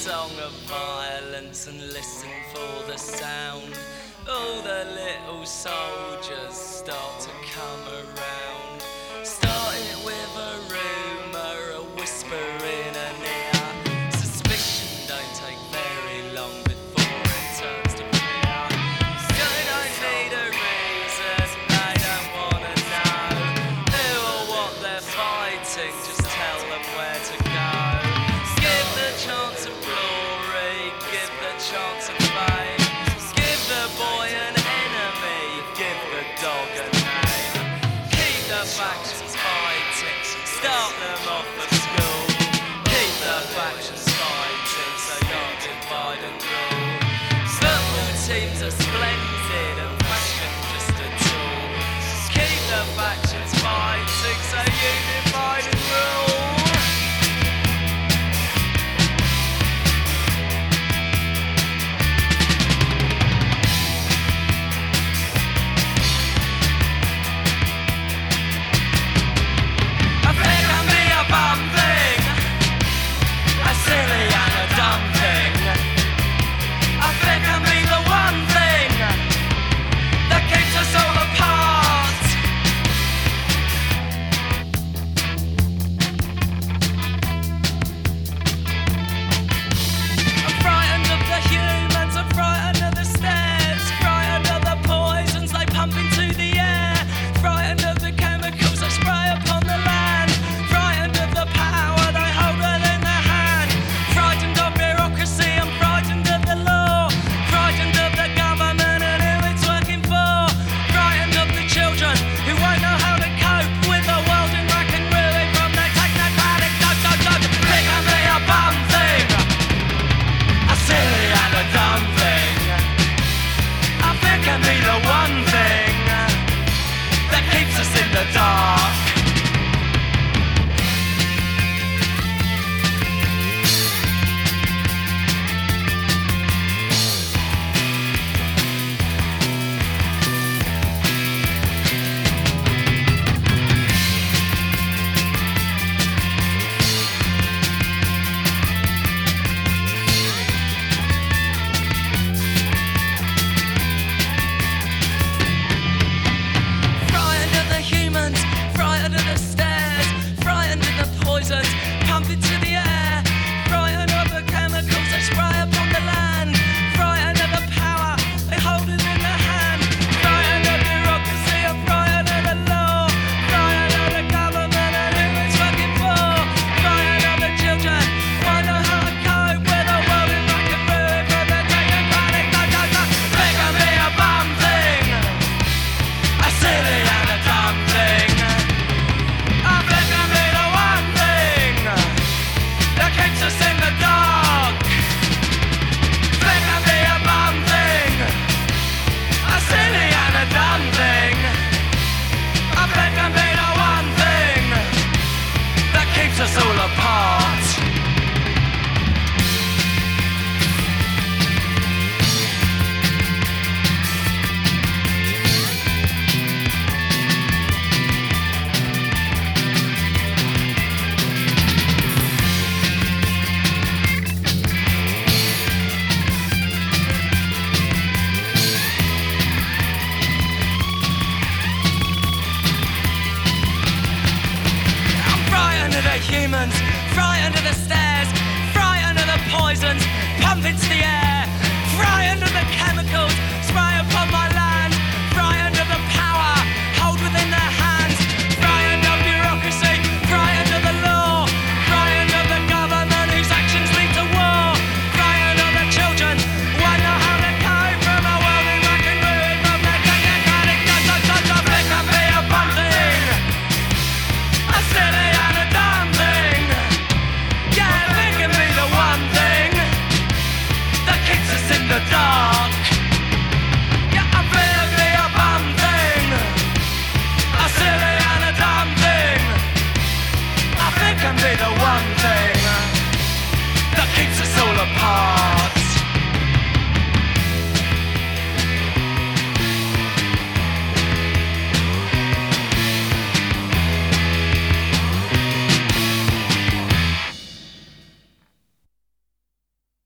song of violence and listen for the sound. All the little soldiers start to come around. Start it with a rumour, a whisper in an ear. Suspicion don't take very long before it turns to fear. So don't need a reason, they don't wanna know who or what they're fighting, just tell them where to go. Give the chance of glory, give the chance of fame. Give the boy an enemy, give the dog a name. Keep the factions fighting, start them off at school. Keep the factions fighting, so don't divide and rule. Football teams are splendid and fashion just a tool. Keep the factions fighting, so you divide and rule. Humans, frightened of the stairs, frightened of the poisons, pump into the air, frightened of the chemicals, spray upon my land, frightened of the power, hold within their hands, frightened of bureaucracy, frightened of the law, frightened of the government whose actions lead to war, frightened of the children, won't know how to cope from a world in rack and ruin, from their technocratic guts of it can be a bunting, a silly and a dumb thing. Yeah, it can be the one thing that keeps us in the dark. Yeah, I feel it be a bum thing, a silly and a dumb thing. I think it can be the